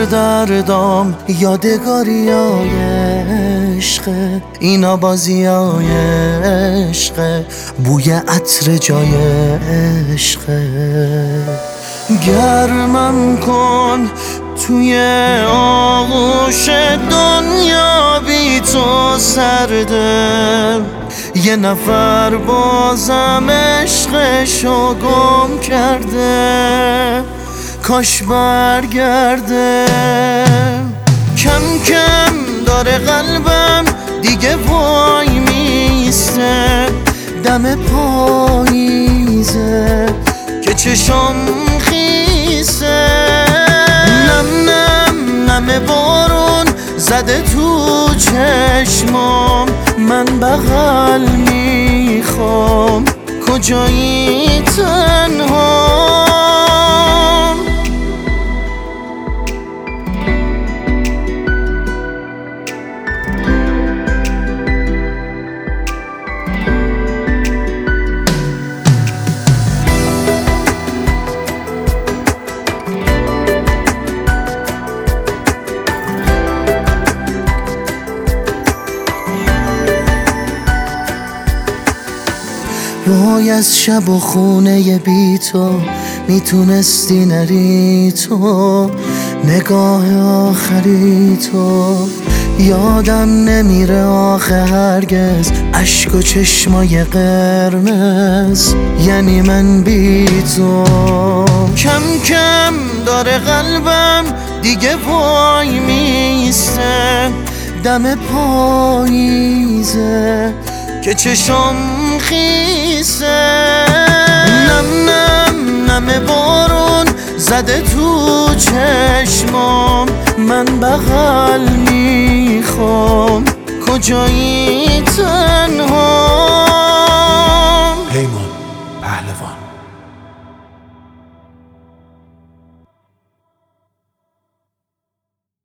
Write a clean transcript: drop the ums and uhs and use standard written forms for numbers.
سردردام یادگاریای عشقه، اینا بازیای عشقه، بوی عطر جای عشقه. گرمم کن توی آغوش دنیا، بی تو سرده، یه نفر بازم عشقشو گم کرده، کاش برگرده. کم کم داره قلبم دیگه وای میسته، دم پاییزه که چشم خیسه. نم نم نم بارون زده تو چشمام، من بغل میخوام، کجایی تنها؟ وای از شب و خونه بی تو میتونستی نری تو، نگاه آخری تو یادم نمیره آخه هرگز، اشک و چشمای قرمز یعنی من بی تو. کم کم داره قلبم دیگه وای میسته، دم پاییزه که چشم خیسه. نم نم نم بارون زده تو چشمام، من بغل میخوام، کجایی تنها؟